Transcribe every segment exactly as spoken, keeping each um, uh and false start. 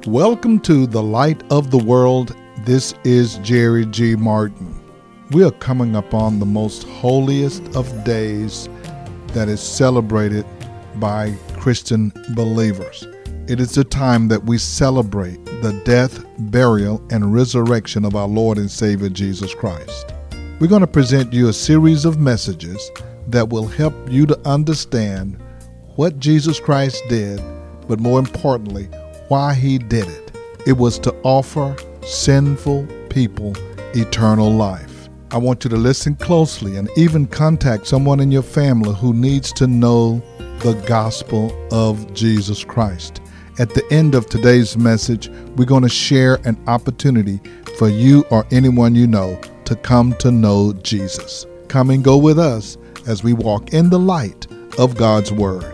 Welcome to the Light of the World. This is Jerry G. Martin. We are coming upon the most holiest of days that is celebrated by Christian believers. It is the time that we celebrate the death, burial, and resurrection of our Lord and Savior Jesus Christ. We're going to present you a series of messages that will help you to understand what Jesus Christ did, but more importantly, why he did it. It was to offer sinful people eternal life. I want you to listen closely and even contact someone in your family who needs to know the gospel of Jesus Christ. At the end of today's message, we're going to share an opportunity for you or anyone you know to come to know Jesus. Come and go with us as we walk in the light of God's Word.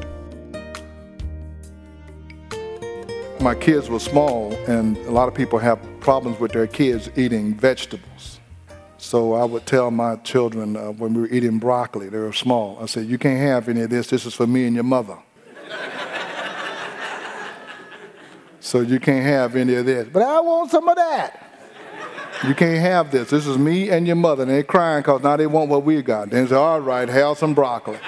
My kids were small, and a lot of people have problems with their kids eating vegetables. So I would tell my children uh, when we were eating broccoli, they were small, I said, you can't have any of this. This is for me and your mother. So you can't have any of this. But I want some of that. You can't have this. This is me and your mother. And they're crying because now they want what we got. They say, all right, have some broccoli.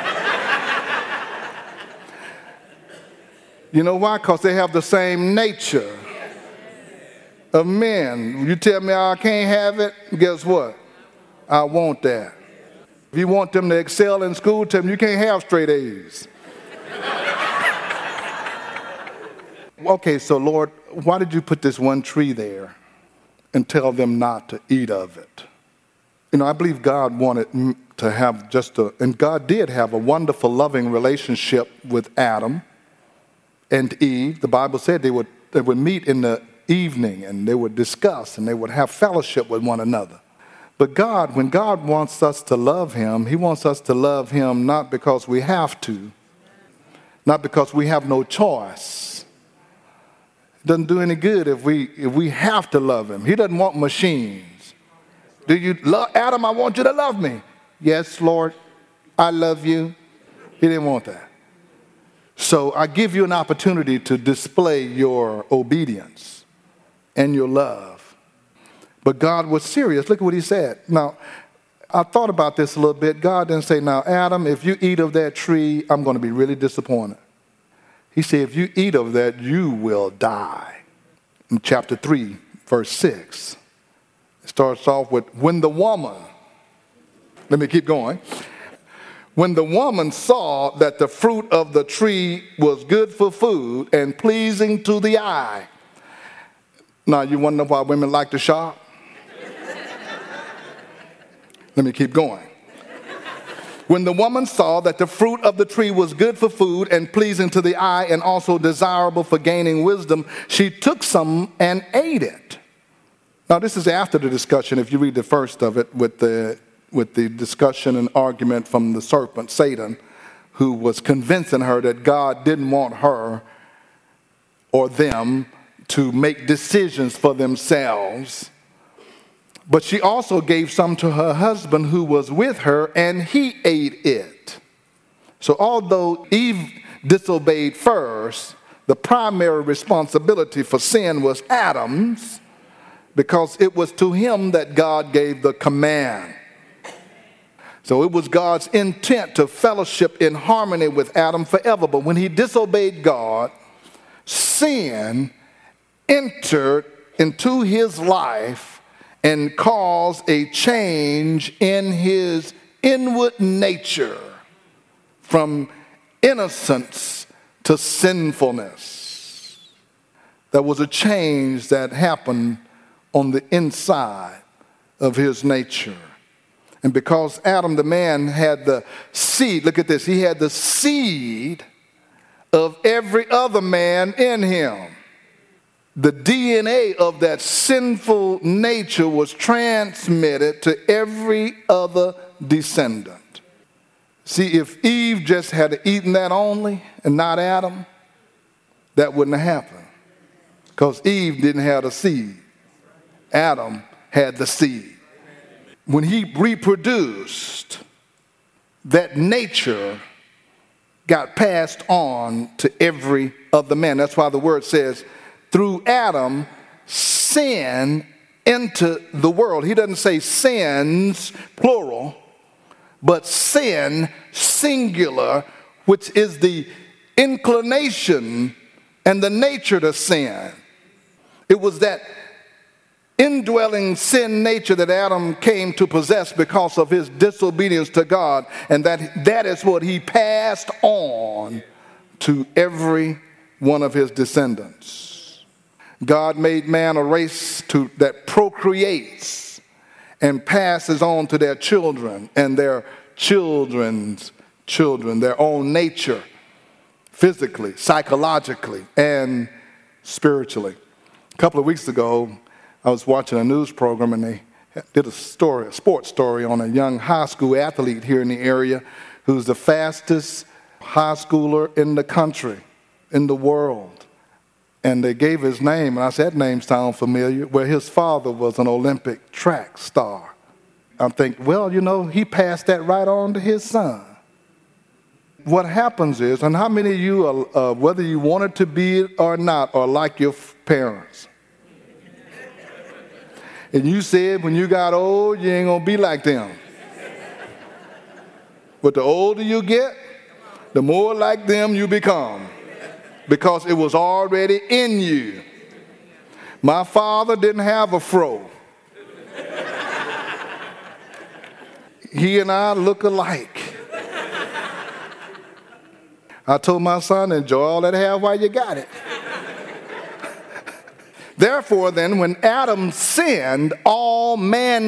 You know why? Because they have the same nature of men. You tell me I can't have it, guess what? I want that. If you want them to excel in school, tell them you can't have straight A's. Okay, so Lord, why did you put this one tree there and tell them not to eat of it? You know, I believe God wanted to have just a, and God did have a wonderful, loving relationship with Adam and Eve. The Bible said they would they would meet in the evening and they would discuss and they would have fellowship with one another. But God, when God wants us to love him, he wants us to love him not because we have to, not because we have no choice. It doesn't do any good if we if we have to love him. He doesn't want machines. Do you love Adam? I want you to love me. Yes, Lord, I love you. He didn't want that. So I give you an opportunity to display your obedience and your love. But God was serious. Look at what he said. Now, I thought about this a little bit. God didn't say, now, Adam, if you eat of that tree, I'm going to be really disappointed. He said, if you eat of that, you will die. In chapter three, verse six, it starts off with, when the woman, let me keep going. When the woman saw that the fruit of the tree was good for food and pleasing to the eye. Now, you want to know why women like to shop? Let me keep going. When the woman saw that the fruit of the tree was good for food and pleasing to the eye and also desirable for gaining wisdom, she took some and ate it. Now, this is after the discussion, if you read the first of it, with the with the discussion and argument from the serpent, Satan, who was convincing her that God didn't want her or them to make decisions for themselves. But she also gave some to her husband who was with her, and he ate it. So although Eve disobeyed first, the primary responsibility for sin was Adam's, because it was to him that God gave the command. So it was God's intent to fellowship in harmony with Adam forever. But when he disobeyed God, sin entered into his life and caused a change in his inward nature from innocence to sinfulness. There was a change that happened on the inside of his nature. And because Adam, the man, had the seed, look at this, he had the seed of every other man in him. The D N A of that sinful nature was transmitted to every other descendant. See, if Eve just had eaten that only and not Adam, that wouldn't have happened. Because Eve didn't have the seed. Adam had the seed. When he reproduced, that nature got passed on to every other man. That's why the word says through Adam, sin entered the world. He doesn't say sins, plural, but sin, singular, which is the inclination and the nature to sin. It was that indwelling sin nature that Adam came to possess because of his disobedience to God, and that that is what he passed on to every one of his descendants. God made man a race to, that procreates and passes on to their children and their children's children, their own nature, physically, psychologically, and spiritually. A couple of weeks ago, I was watching a news program, and they did a story, a sports story on a young high school athlete here in the area who's the fastest high schooler in the country, in the world. And they gave his name, and I said, that name sounds familiar, where his father was an Olympic track star. I think, well, you know, he passed that right on to his son. What happens is, and how many of you, are, uh, whether you wanted to be it or not, are like your f- parents? And you said when you got old, you ain't going to be like them. But the older you get, the more like them you become, because it was already in you. My father didn't have a fro. He and I look alike. I told my son, enjoy all that hair while you got it. Therefore, then, when Adam sinned, all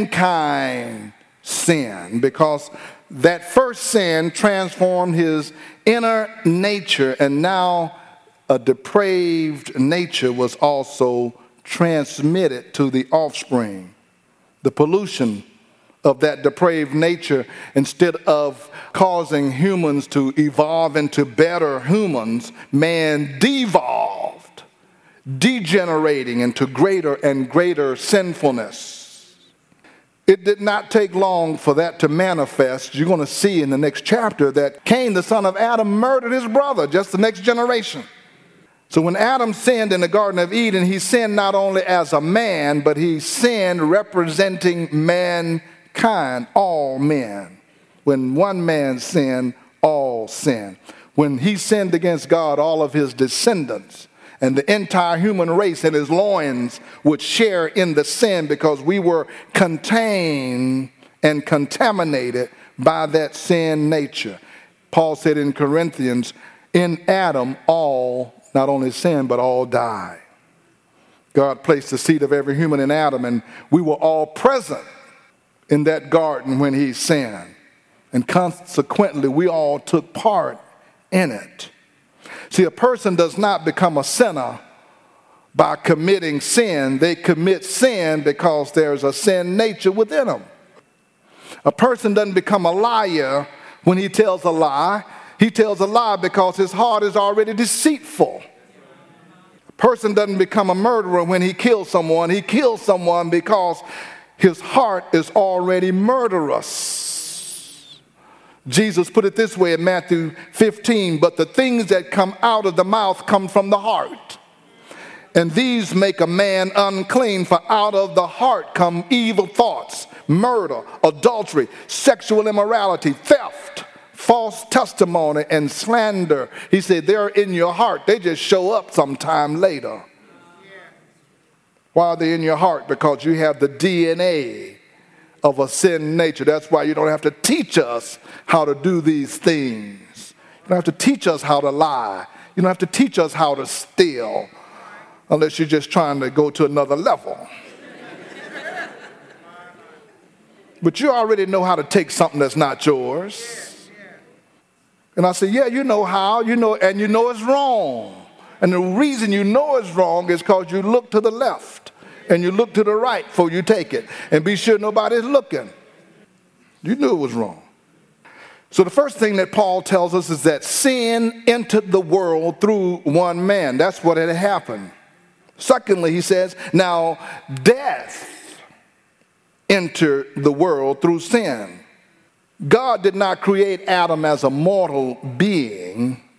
mankind sinned, because that first sin transformed his inner nature, and now a depraved nature was also transmitted to the offspring. The pollution of that depraved nature, instead of causing humans to evolve into better humans, man devolved, degenerating into greater and greater sinfulness. It did not take long for that to manifest. You're going to see in the next chapter that Cain, the son of Adam, murdered his brother, just the next generation. So when Adam sinned in the Garden of Eden, he sinned not only as a man, but he sinned representing mankind, all men. When one man sinned, all sin. When he sinned against God, all of his descendants and the entire human race in his loins would share in the sin, because we were contained and contaminated by that sin nature. Paul said in Corinthians, in Adam all not only sin, but all die. God placed the seed of every human in Adam, and we were all present in that garden when he sinned. And consequently, we all took part in it. See, a person does not become a sinner by committing sin. They commit sin because there's a sin nature within them. A person doesn't become a liar when he tells a lie. He tells a lie because his heart is already deceitful. A person doesn't become a murderer when he kills someone. He kills someone because his heart is already murderous. Jesus put it this way in Matthew fifteen, but the things that come out of the mouth come from the heart. And these make a man unclean, for out of the heart come evil thoughts, murder, adultery, sexual immorality, theft, false testimony, and slander. He said they're in your heart. They just show up sometime later. Why are they in your heart? Because you have the D N A of a sin nature. That's why you don't have to teach us how to do these things. You don't have to teach us how to lie. You don't have to teach us how to steal, unless you're just trying to go to another level. But you already know how to take something that's not yours. And I say, yeah, you know how, you know, and you know it's wrong. And the reason you know it's wrong is because you look to the left and you look to the right before you take it, and be sure nobody's looking. You knew it was wrong. So the first thing that Paul tells us is that sin entered the world through one man. That's what had happened. Secondly, he says, now death entered the world through sin. God did not create Adam as a mortal being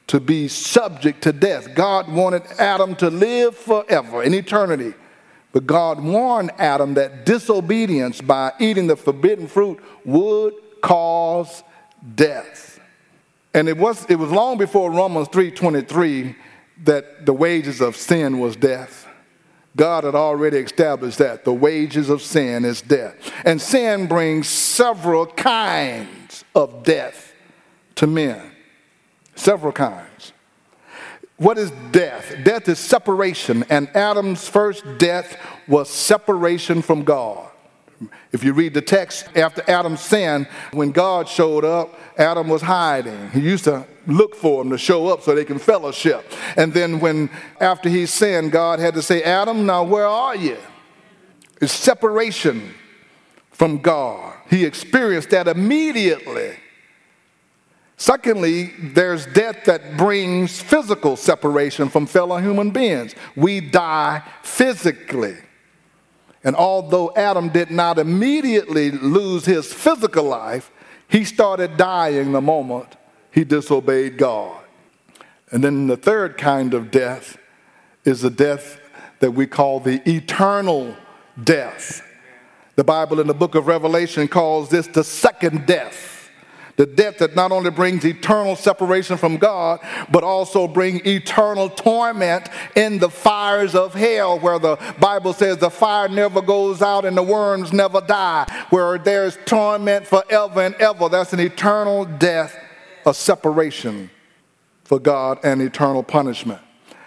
to be subject to death. God wanted Adam to live forever in eternity. But God warned Adam that disobedience by eating the forbidden fruit would cause death. And it was it was long before Romans three twenty-three that the wages of sin was death. God had already established that the wages of sin is death. And sin brings several kinds of death to men. Several kinds. What is death? Death is separation, and Adam's first death was separation from God. If you read the text, after Adam sinned, when God showed up, Adam was hiding. He used to look for him to show up so they can fellowship. And then when, after he sinned, God had to say, Adam, now where are you? It's separation from God. He experienced that immediately. Secondly, there's death that brings physical separation from fellow human beings. We die physically. And although Adam did not immediately lose his physical life, he started dying the moment he disobeyed God. And then the third kind of death is the death that we call the eternal death. The Bible in the book of Revelation calls this the second death. The death that not only brings eternal separation from God, but also brings eternal torment in the fires of hell, where the Bible says the fire never goes out and the worms never die, where there's torment forever and ever. That's an eternal death of separation for God and eternal punishment.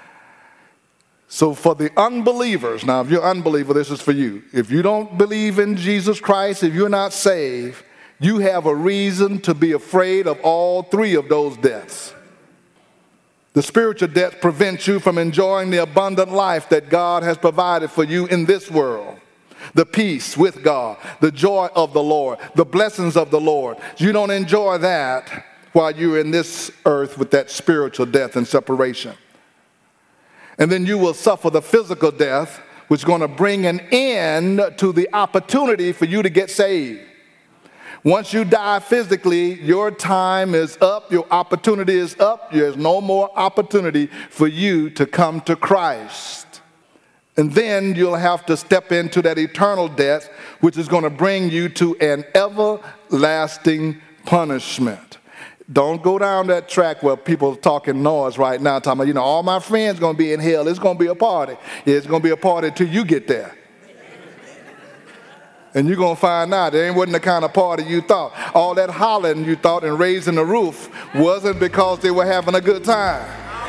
So for the unbelievers, now if you're an unbeliever, this is for you. If you don't believe in Jesus Christ, if you're not saved, you have a reason to be afraid of all three of those deaths. The spiritual death prevents you from enjoying the abundant life that God has provided for you in this world. The peace with God, the joy of the Lord, the blessings of the Lord. You don't enjoy that while you're in this earth with that spiritual death and separation. And then you will suffer the physical death, which is going to bring an end to the opportunity for you to get saved. Once you die physically, your time is up, your opportunity is up. There's no more opportunity for you to come to Christ. And then you'll have to step into that eternal death, which is going to bring you to an everlasting punishment. Don't go down that track where people are talking noise right now, talking about, you know, all my friends going to be in hell. It's going to be a party. Yeah, it's going to be a party till you get there. And you're going to find out it ain't wasn't the kind of party you thought. All that hollering you thought and raising the roof wasn't because they were having a good time.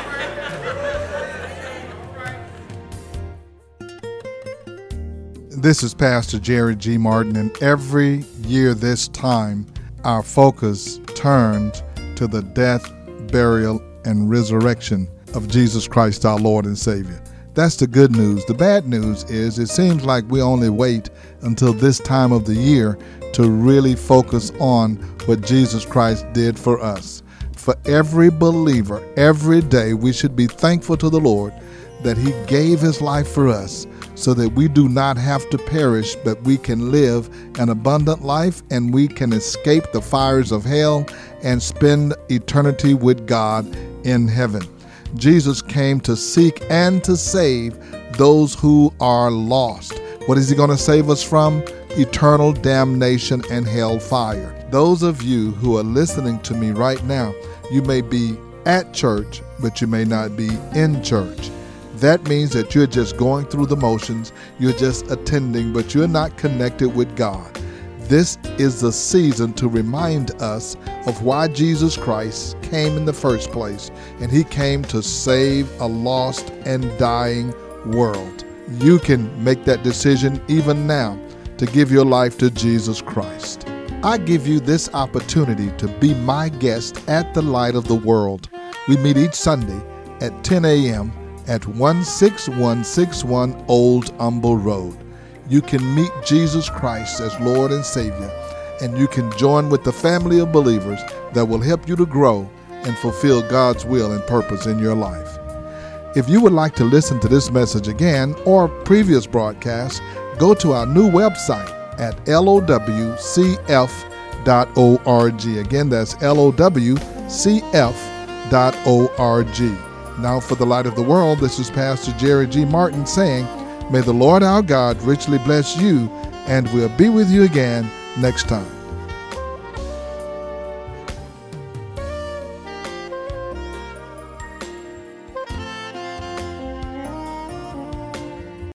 This is Pastor Jerry G. Martin, and every year this time, our focus turned to the death, burial, and resurrection of Jesus Christ, our Lord and Savior. That's the good news. The bad news is it seems like we only wait until this time of the year to really focus on what Jesus Christ did for us. For every believer, every day, we should be thankful to the Lord that He gave His life for us so that we do not have to perish, but we can live an abundant life and we can escape the fires of hell and spend eternity with God in heaven. Jesus came to seek and to save those who are lost. What is He going to save us from? Eternal damnation and hell fire. Those of you who are listening to me right now, you may be at church, but you may not be in church. That means that you're just going through the motions, you're just attending, but you're not connected with God. This is the season to remind us of why Jesus Christ came in the first place, and He came to save a lost and dying world. You can make that decision even now to give your life to Jesus Christ. I give you this opportunity to be my guest at the Light of the World. We meet each Sunday at ten a.m. at one six one six one Old Humble Road. You can meet Jesus Christ as Lord and Savior, and you can join with the family of believers that will help you to grow and fulfill God's will and purpose in your life. If you would like to listen to this message again or previous broadcasts, go to our new website at L O W C F dot org. Again, that's L O W C F dot org. Now for the Light of the World, this is Pastor Jerry G. Martin saying, may the Lord our God richly bless you, and we'll be with you again next time.